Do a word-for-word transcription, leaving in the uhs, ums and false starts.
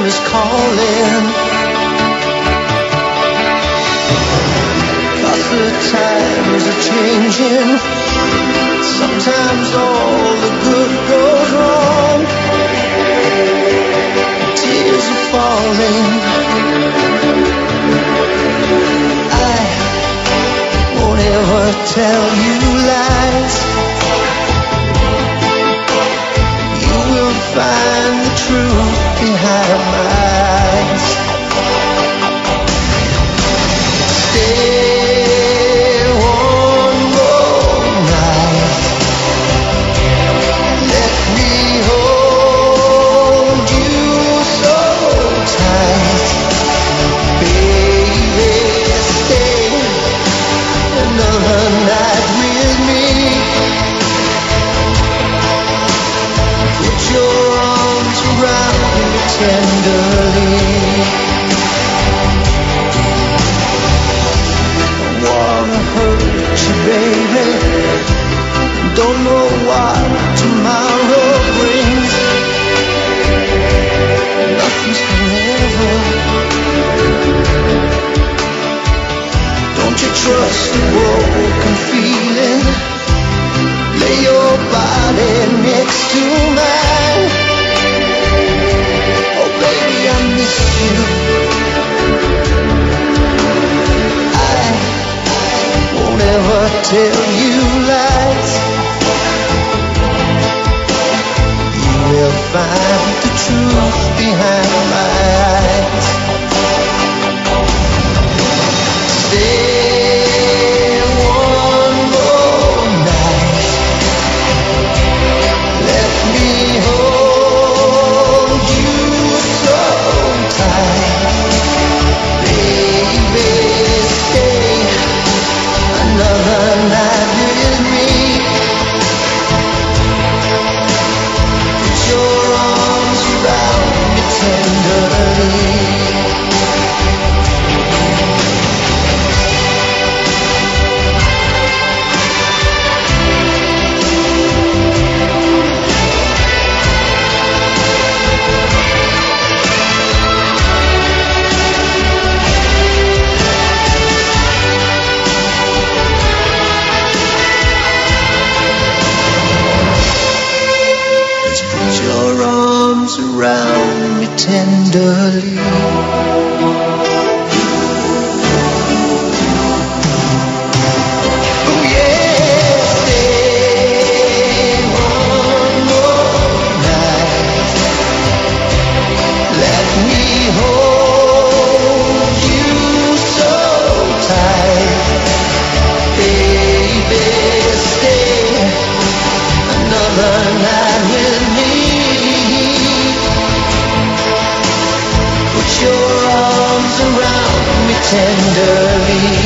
time is calling. Cause the times are changing. Sometimes all the good goes wrong. Tears are falling. I won't ever tell you lies. You will find the truth behind my eyes. Stay one more night. Let me hold you so tight. Baby, stay another night with me. Put your arms around me tenderly. Don't wanna hurt you, baby. Don't know what tomorrow brings. Nothing's forever. Don't you trust the broken feeling? Lay your body next to mine. Oh baby, I miss you. I won't ever tell you lies. You will find the truth behind my eyes. Stay one more night. Let me hold you so tight. Baby, stay another night with me. Put your arms around me tenderly. Put your arms around me tenderly. Oh yeah, stay one more night. Let me hold you so tight. Baby, stay another night with me. Put your arms around me tenderly.